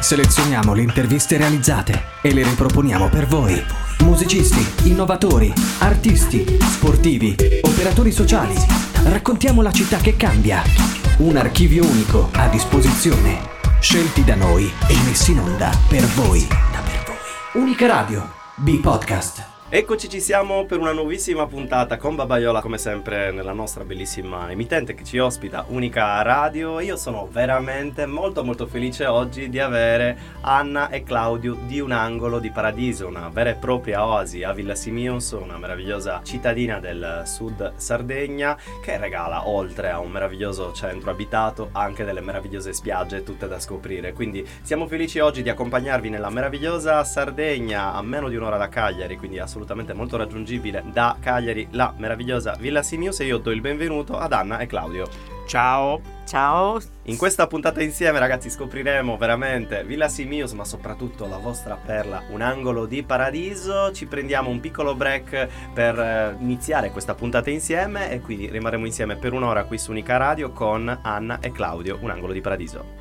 Selezioniamo le interviste realizzate e le riproponiamo per voi. Musicisti, innovatori, artisti, sportivi, operatori sociali. Raccontiamo la città che cambia. Un archivio unico a disposizione. Scelti da noi e messi in onda per voi. Unica Radio, B-Podcast. Eccoci, ci siamo per una nuovissima puntata con Babaiola, come sempre nella nostra bellissima emittente che ci ospita, Unica Radio. Io sono veramente molto felice oggi di avere Anna e Claudio di Un Angolo di Paradiso, una vera e propria oasi a Villa Simius, una meravigliosa cittadina del sud Sardegna che regala, oltre a un meraviglioso centro abitato, anche delle meravigliose spiagge tutte da scoprire. Quindi siamo felici oggi di accompagnarvi nella meravigliosa Sardegna, a meno di un'ora da Cagliari, quindi assolutamente molto raggiungibile da Cagliari, la meravigliosa Villa Simius. E io do il benvenuto ad Anna e Claudio. Ciao. In questa puntata insieme, ragazzi, scopriremo veramente Villa Simius, ma soprattutto la vostra perla, Un Angolo di Paradiso. Ci prendiamo un piccolo break per iniziare questa puntata insieme e quindi rimarremo insieme per un'ora qui su Unica Radio con Anna e Claudio, Un Angolo di Paradiso.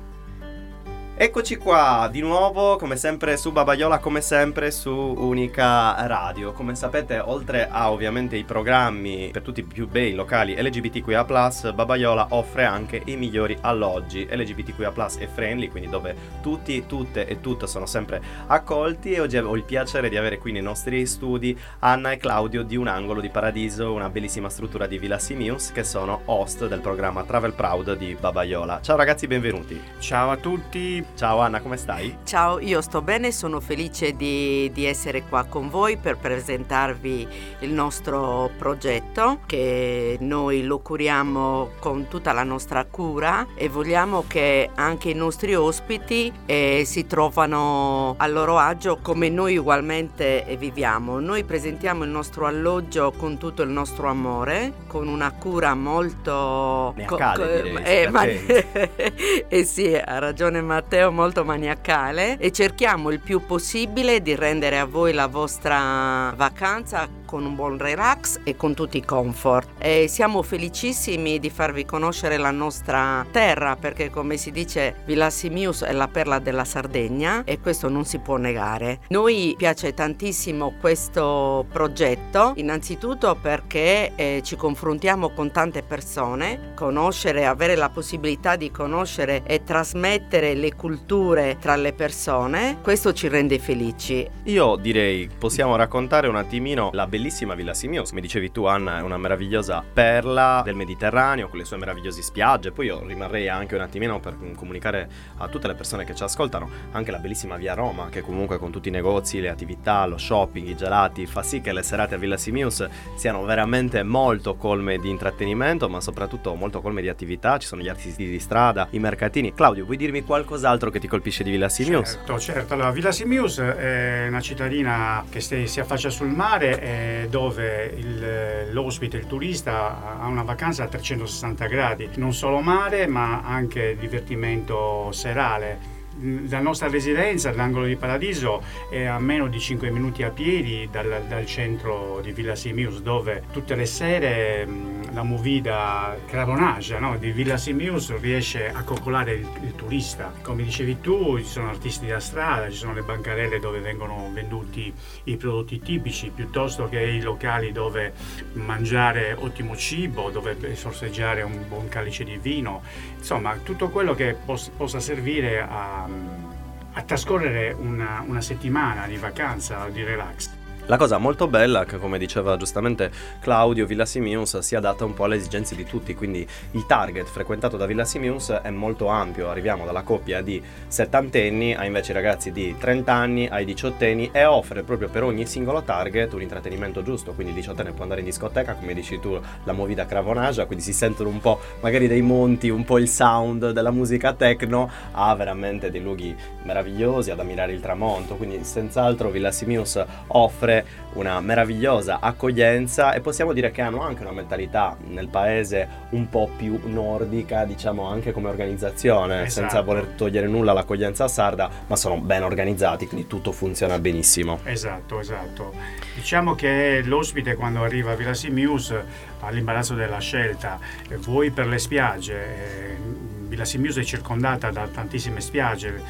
Eccoci qua di nuovo, come sempre su Babaiola, come sempre su Unica Radio. Come sapete, oltre a ovviamente i programmi per tutti i più bei locali LGBTQIA+, Babaiola offre anche i migliori alloggi LGBTQIA+ e friendly, quindi dove tutti, tutte e tutte sono sempre accolti. E oggi ho il piacere di avere qui nei nostri studi Anna e Claudio di Un Angolo di Paradiso, una bellissima struttura di Villa Simius, che sono host del programma Travel Proud di Babaiola. Ciao ragazzi, benvenuti. Ciao a tutti. Ciao Anna, come stai? Ciao, io sto bene, sono felice di essere qua con voi per presentarvi il nostro progetto, che noi lo curiamo con tutta la nostra cura e vogliamo che anche i nostri ospiti si trovano a loro agio come noi ugualmente viviamo. Noi presentiamo il nostro alloggio con tutto il nostro amore, con una cura molto sì, ha ragione Matteo, molto maniacale, e cerchiamo il più possibile di rendere a voi la vostra vacanza con un buon relax e con tutti i comfort. E siamo felicissimi di farvi conoscere la nostra terra, perché come si dice Villa Simius è la perla della Sardegna e questo non si può negare. Noi piace tantissimo questo progetto, innanzitutto perché ci confrontiamo con tante persone, avere la possibilità di conoscere e trasmettere le culture tra le persone, questo ci rende felici. Io direi possiamo raccontare un attimino la bellissima Villa Simius. Come dicevi tu Anna, è una meravigliosa perla del Mediterraneo con le sue meravigliose spiagge. Poi io rimarrei anche un attimino per comunicare a tutte le persone che ci ascoltano anche la bellissima Via Roma, che comunque con tutti i negozi, le attività, lo shopping, i gelati, fa sì che le serate a Villa Simius siano veramente molto colme di intrattenimento, ma soprattutto molto colme di attività. Ci sono gli artisti di strada, i mercatini. Claudio, vuoi dirmi qualcos'altro che ti colpisce di Villa Simius? Certo. Allora, Villa Simius è una cittadina che si affaccia sul mare, dove l'ospite, il turista, ha una vacanza a 360 gradi. Non solo mare, ma anche divertimento serale. La nostra residenza, l'Angolo di Paradiso, è a meno di 5 minuti a piedi dal centro di Villa Simius, dove tutte le sere la movida Cravonage, no, di Villa Simius riesce a coccolare il turista. Come dicevi tu, ci sono artisti da strada, ci sono le bancarelle dove vengono venduti i prodotti tipici, piuttosto che i locali dove mangiare ottimo cibo, dove sorseggiare un buon calice di vino. Insomma, tutto quello che possa servire a trascorrere una settimana di vacanza o di relax. La cosa molto bella è che, come diceva giustamente Claudio, Villa Simius si adatta un po' alle esigenze di tutti, quindi il target frequentato da Villa Simius è molto ampio. Arriviamo dalla coppia di settantenni a invece ragazzi di 30 anni, ai diciottenni, e offre proprio per ogni singolo target un intrattenimento giusto. Quindi il diciottenne può andare in discoteca, come dici tu, la movida Cravonage, quindi si sentono un po' magari dei monti, un po' il sound della musica techno, a veramente dei luoghi meravigliosi ad ammirare il tramonto. Quindi senz'altro Villa Simius offre una meravigliosa accoglienza, e possiamo dire che hanno anche una mentalità nel paese un po' più nordica, diciamo, anche come organizzazione. Esatto. Senza voler togliere nulla all'accoglienza sarda, ma sono ben organizzati, quindi tutto funziona benissimo. Esatto. Diciamo che l'ospite, quando arriva a Villa Simius, ha l'imbarazzo della scelta, vuoi per le spiagge. Villa Simius è circondata da tantissime spiagge,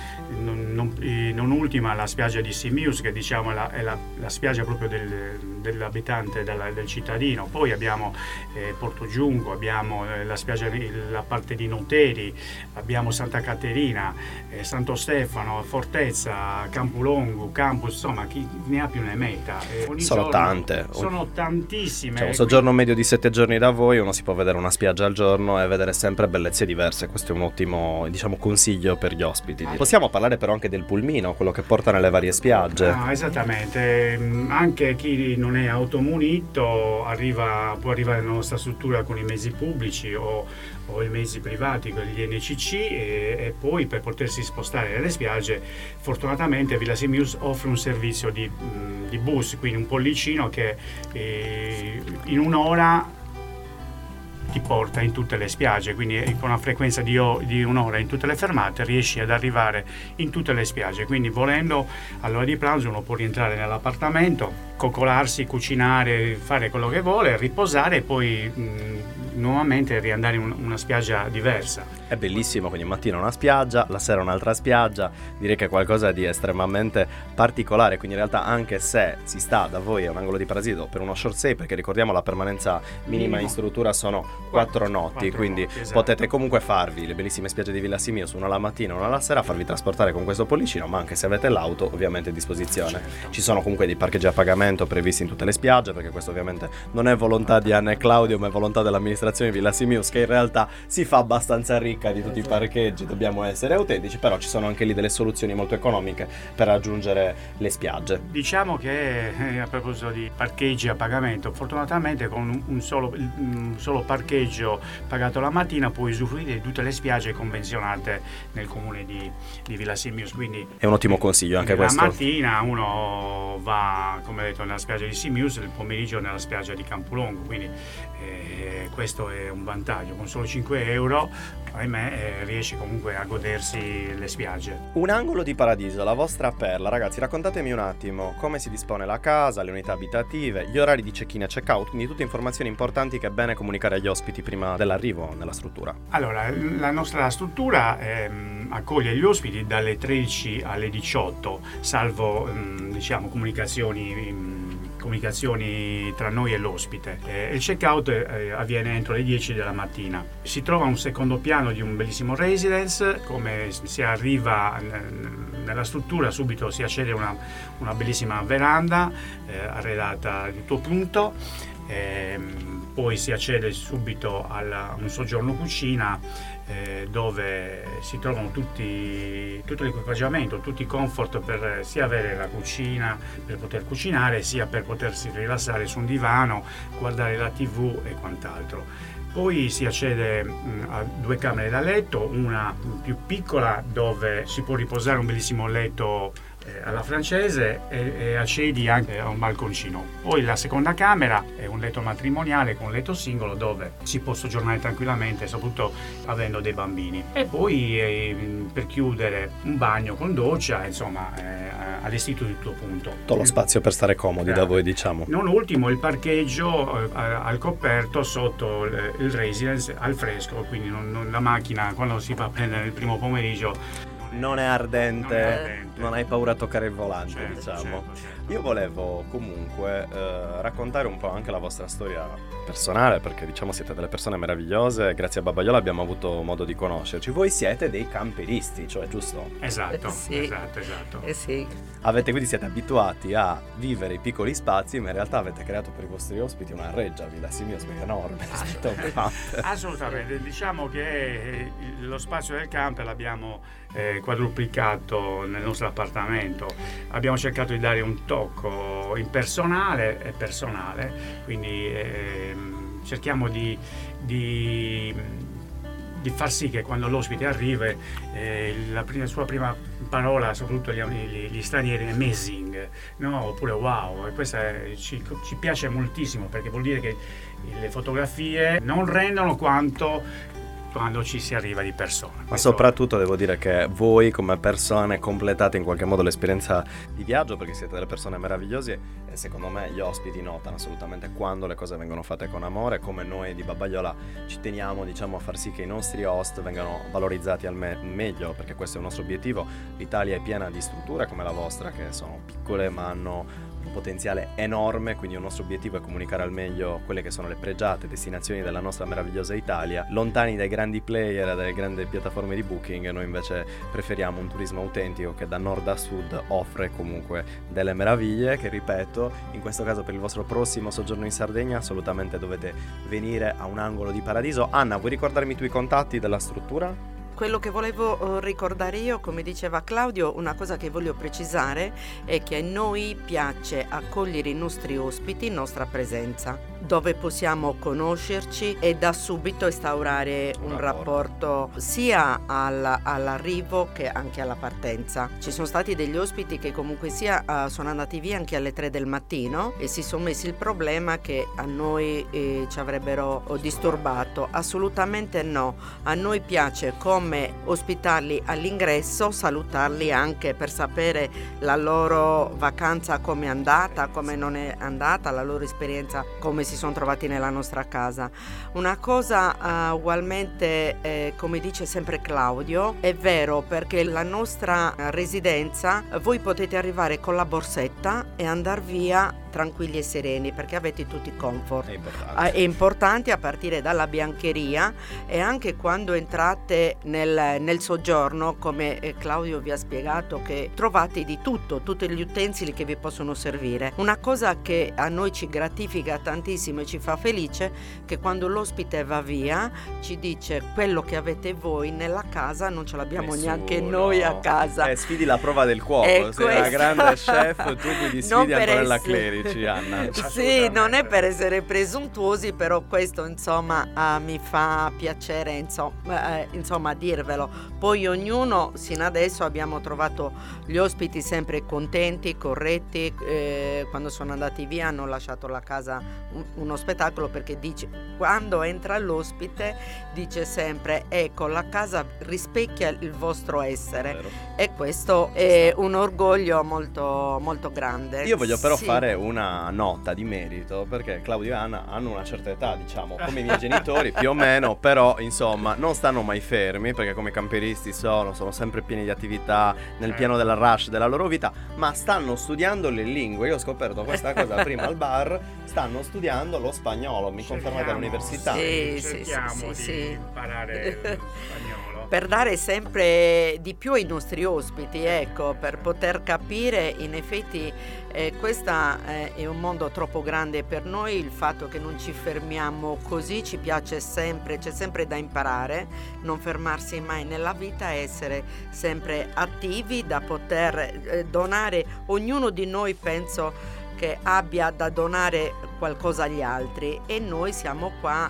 non ultima la spiaggia di Simius, che diciamo è la spiaggia proprio dell'abitante, del cittadino. Poi abbiamo Porto Giunco, abbiamo la parte di Noteri, abbiamo Santa Caterina, Santo Stefano, Fortezza, Campulongo, Campus, insomma chi ne ha più ne metta. Sono tante. Sono tantissime. Cioè, un soggiorno medio di 7 giorni da voi, uno si può vedere una spiaggia al giorno e vedere sempre bellezze diverse. Questo è un ottimo, diciamo, consiglio per gli ospiti. Possiamo parlare però anche del pulmino, quello che porta nelle varie spiagge. Esattamente, anche chi non è automunito può arrivare nella nostra struttura con i mezzi pubblici o i mezzi privati con gli NCC, e poi per potersi spostare nelle spiagge fortunatamente Villa Simius offre un servizio di bus, quindi un pollicino che in un'ora ti porta in tutte le spiagge, quindi con una frequenza di un'ora in tutte le fermate riesci ad arrivare in tutte le spiagge. Quindi volendo all'ora di pranzo uno può rientrare nell'appartamento, coccolarsi, cucinare, fare quello che vuole, riposare e poi nuovamente riandare in una spiaggia diversa. È bellissimo, quindi mattina una spiaggia, la sera un'altra spiaggia, direi che è qualcosa di estremamente particolare. Quindi in realtà, anche se si sta da voi a un angolo di Paradiso per uno short stay, perché ricordiamo la permanenza minima in struttura sono 4 notti, quindi esatto. Potete comunque farvi le bellissime spiagge di Villa Simius, una la mattina, una la sera, farvi trasportare con questo pollicino, ma anche se avete l'auto ovviamente a disposizione. Certo. Ci sono comunque dei parcheggi a pagamento previsti in tutte le spiagge, perché questo ovviamente non è volontà di Anna e Claudio, ma è volontà dell'amministrazione di Villa Simius, che in realtà si fa abbastanza ricca di tutti i parcheggi. Dobbiamo essere autentici, però ci sono anche lì delle soluzioni molto economiche per raggiungere le spiagge. Diciamo che a proposito di parcheggi a pagamento, fortunatamente con un solo parcheggio pagato la mattina puoi usufruire di tutte le spiagge convenzionate nel comune di Villa Simius, quindi È un ottimo consiglio anche questo. La mattina uno va, come detto, nella spiaggia di Simius, il pomeriggio nella spiaggia di Campulongo, quindi questo è un vantaggio. Con solo 5 euro, ahimè, riesci comunque a godersi le spiagge. Un angolo di Paradiso, la vostra perla. Ragazzi, raccontatemi un attimo come si dispone la casa, le unità abitative, gli orari di check-in e check-out, quindi tutte informazioni importanti che è bene comunicare agli ospiti prima dell'arrivo nella struttura. Allora, la nostra struttura accoglie gli ospiti dalle 13 alle 18, salvo diciamo comunicazioni tra noi e l'ospite. Il check-out avviene entro le 10 della mattina. Si trova un secondo piano di un bellissimo residence. Come si arriva nella struttura, subito si accede a una bellissima veranda arredata di tutto punto. Poi si accede subito a un soggiorno cucina, dove si trovano tutto l'equipaggiamento, tutti i comfort per sia avere la cucina per poter cucinare, sia per potersi rilassare su un divano, guardare la TV e quant'altro. Poi si accede a 2 camere da letto, una più piccola dove si può riposare, un bellissimo letto alla francese, e accedi anche a un balconcino. Poi la seconda camera è un letto matrimoniale con un letto singolo dove si può soggiornare tranquillamente, soprattutto avendo dei bambini. E poi per chiudere un bagno con doccia, insomma allestito di tutto punto. Tutto lo spazio per stare comodi da voi, diciamo. Non ultimo il parcheggio al coperto sotto il residence al fresco, quindi la macchina quando si va a prendere il primo pomeriggio non è ardente, non hai paura a toccare il volante, certo, diciamo. certo. Io volevo comunque raccontare un po' anche la vostra storia personale, perché diciamo siete delle persone meravigliose, grazie a Babaiola abbiamo avuto modo di conoscerci. Voi siete dei camperisti, cioè, giusto? Esatto, Sì. esatto. Sì. Quindi siete abituati a vivere i piccoli spazi, ma in realtà avete creato per i vostri ospiti una reggia Villa Simius enorme rispetto a un camper. Assolutamente, diciamo che lo spazio del camper l'abbiamo quadruplicato nel nostro appartamento. Abbiamo cercato di dare un tocco impersonale e personale, quindi cerchiamo di far sì che quando l'ospite arriva la sua prima parola, soprattutto gli stranieri, è amazing, no? Oppure wow, e questo ci piace moltissimo, perché vuol dire che le fotografie non rendono quanto quando ci si arriva di persona. Ma soprattutto devo dire che voi come persone completate in qualche modo l'esperienza di viaggio, perché siete delle persone meravigliose e secondo me gli ospiti notano assolutamente quando le cose vengono fatte con amore. Come noi di Babbaiola ci teniamo, diciamo, a far sì che i nostri host vengano valorizzati al meglio, perché questo è il nostro obiettivo. L'Italia è piena di strutture come la vostra che sono piccole ma hanno un potenziale enorme, quindi il nostro obiettivo è comunicare al meglio quelle che sono le pregiate destinazioni della nostra meravigliosa Italia, lontani dai grandi player e dalle grandi piattaforme di booking. Noi invece preferiamo un turismo autentico che da nord a sud offre comunque delle meraviglie che, ripeto, in questo caso per il vostro prossimo soggiorno in Sardegna assolutamente dovete venire a un angolo di paradiso. Anna, vuoi ricordarmi i tuoi contatti della struttura? Quello che volevo ricordare io, come diceva Claudio, una cosa che voglio precisare è che a noi piace accogliere i nostri ospiti in nostra presenza, dove possiamo conoscerci e da subito instaurare un rapporto sia all'arrivo che anche alla partenza. Ci sono stati degli ospiti che comunque sia sono andati via anche alle 3 del mattino e si sono messi il problema che a noi ci avrebbero disturbato. Assolutamente no, a noi piace come ospitarli all'ingresso, salutarli anche per sapere la loro vacanza come è andata, come non è andata, la loro esperienza, come si sono trovati nella nostra casa. Una cosa ugualmente, come dice sempre Claudio, è vero, perché la nostra residenza voi potete arrivare con la borsetta e andare via tranquilli e sereni perché avete tutti comfort. È importante a partire dalla biancheria e anche quando entrate nel soggiorno, come Claudio vi ha spiegato, che trovate di tutto, tutti gli utensili che vi possono servire. Una cosa che a noi ci gratifica tantissimo e ci fa felice, che quando l'ospite va via ci dice: quello che avete voi nella casa non ce l'abbiamo neanche noi a casa. Sfidi la prova del cuoco, sei una grande chef, tu quindi sfidi Antonella Clerici, Anna. Sì, non è per essere presuntuosi, però questo insomma mi fa piacere insomma dirvelo. Poi ognuno, sino adesso abbiamo trovato gli ospiti sempre contenti, corretti, quando sono andati via hanno lasciato la casa uno spettacolo, perché dice, quando entra l'ospite dice sempre: ecco, la casa rispecchia il vostro essere. Vero. E questo è un orgoglio molto molto grande. Io voglio però fare una nota di merito, perché Claudio e Anna hanno una certa età, diciamo, come i miei genitori più o meno, però insomma non stanno mai fermi, perché come camperisti sono sempre pieni di attività nel piano della rush della loro vita, ma stanno studiando le lingue. Io ho scoperto questa cosa prima al bar, stanno studiando lo spagnolo, mi confermate all'università? Cerchiamo di imparare lo spagnolo per dare sempre di più ai nostri ospiti, ecco, per poter capire. In effetti questo è un mondo troppo grande per noi, il fatto che non ci fermiamo così, ci piace sempre, c'è sempre da imparare, non fermarsi mai nella vita, essere sempre attivi, da poter donare. Ognuno di noi penso che abbia da donare qualcosa agli altri e noi siamo qua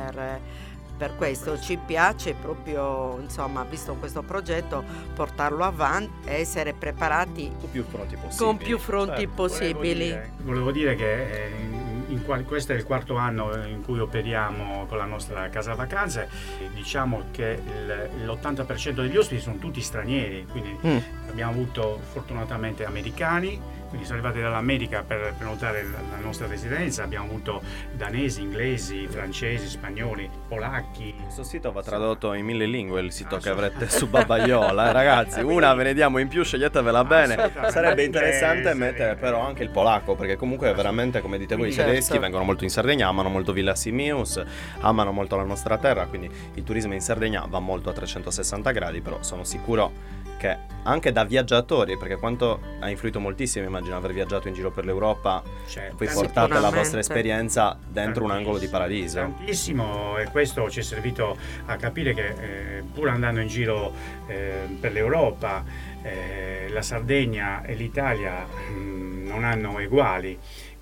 per questo. Ci piace proprio, insomma, visto questo progetto, portarlo avanti e essere preparati con più fronti possibili. Volevo dire che questo è il 4º anno in cui operiamo con la nostra casa vacanze. Diciamo che l'80% degli ospiti sono tutti stranieri, quindi abbiamo avuto fortunatamente americani, quindi sono arrivati dall'America per prenotare la nostra residenza, abbiamo avuto danesi, inglesi, francesi, spagnoli, polacchi. Questo sito va tradotto in 1000 lingue, il sito che avrete su Babbaiola, ragazzi, una ve ne diamo in più, sceglietevela bene. Sarebbe interessante mettere però anche il polacco, perché comunque veramente, come dite voi, i tedeschi vengono molto in Sardegna, amano molto Villa Simius, amano molto la nostra terra, quindi il turismo in Sardegna va molto a 360 gradi, però sono sicuro che anche da viaggiatori, perché quanto ha influito moltissimo, immagino aver viaggiato in giro per l'Europa, voi portate la vostra esperienza dentro un angolo di paradiso. Tantissimo, e questo ci è servito a capire che pur andando in giro per l'Europa, la Sardegna e l'Italia non hanno eguali.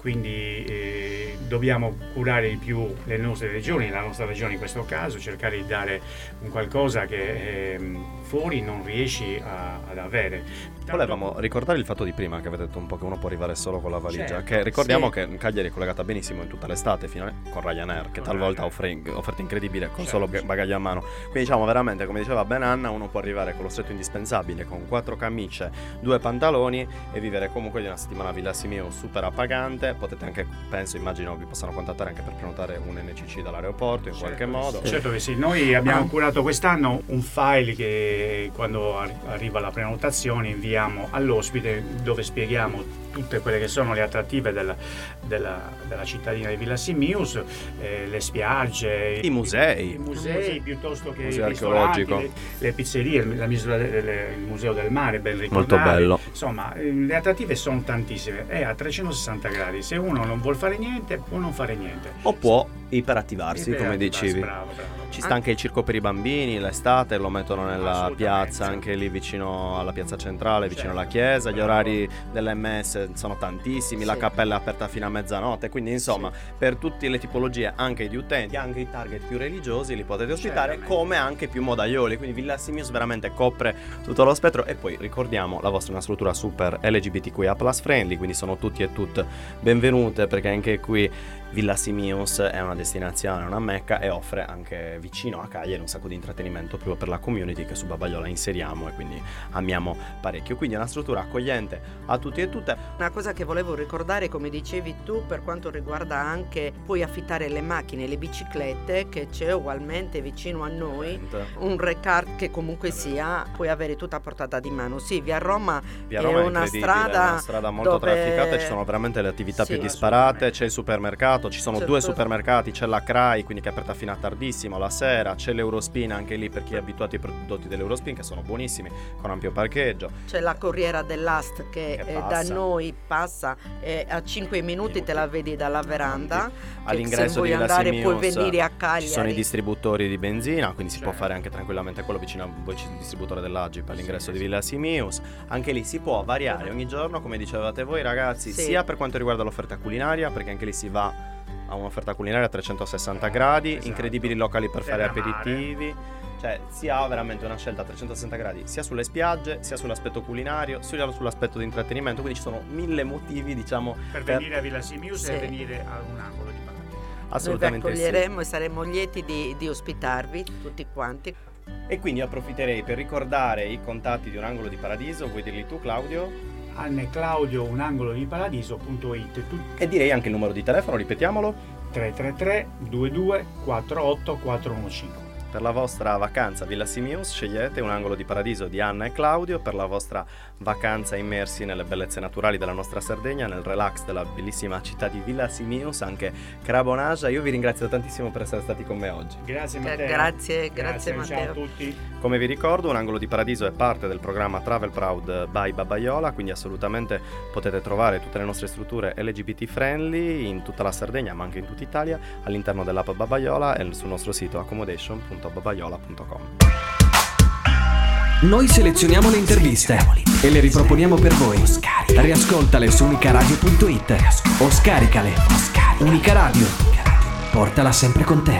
Quindi dobbiamo curare di più la nostra regione in questo caso, cercare di dare un qualcosa che fuori non riesci ad avere. Volevamo ricordare il fatto di prima che avete detto un po' che uno può arrivare solo con la valigia, Certo, che ricordiamo sì. che Cagliari è collegata benissimo in tutta l'estate con Ryanair, che Con talvolta Ryanair. offre offerte incredibili con Certo, solo sì. bagaglio a mano. Quindi diciamo veramente, come diceva Ben Anna, uno può arrivare con lo stretto indispensabile, con 4 camicie, 2 pantaloni e vivere comunque di una settimana a Villa Simius super appagante. Potete anche, immagino vi possano contattare anche per prenotare un NCC dall'aeroporto in qualche modo. Certo che sì, noi abbiamo curato quest'anno un file che quando arriva la prenotazione inviamo all'ospite, dove spieghiamo tutte quelle che sono le attrattive della cittadina di Villa Simius, le spiagge, I musei. piuttosto che Museo i ristoranti, archeologico. le pizzerie, il museo del mare, ben Molto ricordare. bello. Insomma, le attrattive sono tantissime, è a 360 gradi. Se uno non vuol fare niente, può non fare niente. O può iperattivarsi, come dicevi. Bravo. Ci sta anche il circo per i bambini, l'estate lo mettono nella Assolutamente. piazza, anche lì vicino alla piazza centrale, vicino alla chiesa. Gli orari dell'MS sono tantissimi, la Sì. cappella è aperta fino a mezzanotte, quindi insomma per tutte le tipologie anche di utenti, anche i target più religiosi li potete ospitare, Certamente. come anche più modaioli, quindi Villa Simius veramente copre tutto lo spettro. E poi ricordiamo, la vostra è una struttura super LGBTQIA+ friendly, quindi sono tutti e tutte benvenute, perché anche qui Villa Simius è una destinazione, una mecca, e offre anche vicino a Cagliari un sacco di intrattenimento proprio per la community che su Babaiola inseriamo e quindi amiamo parecchio. Quindi è una struttura accogliente a tutti e tutte. Una cosa che volevo ricordare, come dicevi tu, per quanto riguarda anche puoi affittare le macchine, le biciclette, che c'è ugualmente vicino a noi un Recart che comunque sia puoi avere tutta a portata di mano. Sì, via Roma, Via Roma è una incredibile, è una strada molto dove- trafficata, ci sono veramente le attività Sì. più disparate, c'è il supermercato, ci sono Certo. 2 supermercati, c'è la CRAI, quindi che è aperta fino a tardissimo la sera, c'è l'Eurospin anche lì per chi è abituato ai prodotti dell'Eurospin, che sono buonissimi, con ampio parcheggio. c'è la Corriera dell'Ast che da passa. noi passa a 5 minuti te la vedi dalla veranda. All'ingresso se vuoi di Villa andare Simius puoi venire a Cagliari. ci sono i distributori di benzina, quindi si può Certo. fare anche tranquillamente quello vicino a voi, c'è il distributore dell'Agip all'ingresso di Villa Simius. Anche lì si può variare ogni giorno, come dicevate voi ragazzi, Sì. sia per quanto riguarda l'offerta culinaria, perché anche lì si va a un'offerta culinaria a 360 gradi, Esatto. incredibili locali per fare Terra mare. aperitivi. Cioè si ha veramente una scelta a 360 gradi sia sulle spiagge, sia sull'aspetto culinario, sia sull'aspetto di intrattenimento, quindi ci sono 1000 motivi, diciamo, Per venire a Villa Simius Sì. e venire a un angolo di Paradiso. Noi vi assolutamente sì. accoglieremo e saremo lieti di ospitarvi tutti quanti. E quindi approfitterei per ricordare i contatti di Un Angolo di Paradiso. Vuoi dirli tu, Claudio? Anne Claudio unangolodiparadiso.it, E direi anche il numero di telefono, ripetiamolo. 333 22 48 415. Per la vostra vacanza a Villa Simius scegliete Un Angolo di Paradiso di Anna e Claudio. Per la vostra vacanza immersi nelle bellezze naturali della nostra Sardegna, nel relax della bellissima città di Villa Simius, anche Crabonagia. Io vi ringrazio tantissimo per essere stati con me oggi. Grazie Matteo. Grazie Matteo. Ciao a tutti. Come vi ricordo, Un Angolo di Paradiso è parte del programma Travel Proud by Babaiola, quindi assolutamente potete trovare tutte le nostre strutture LGBT friendly in tutta la Sardegna, ma anche in tutta Italia, all'interno dell'app Babaiola e sul nostro sito accommodation.babaiola.com. Noi selezioniamo le interviste e le riproponiamo per voi. Riascoltale su unicaradio.it o scaricale. Unica Radio. Portala sempre con te.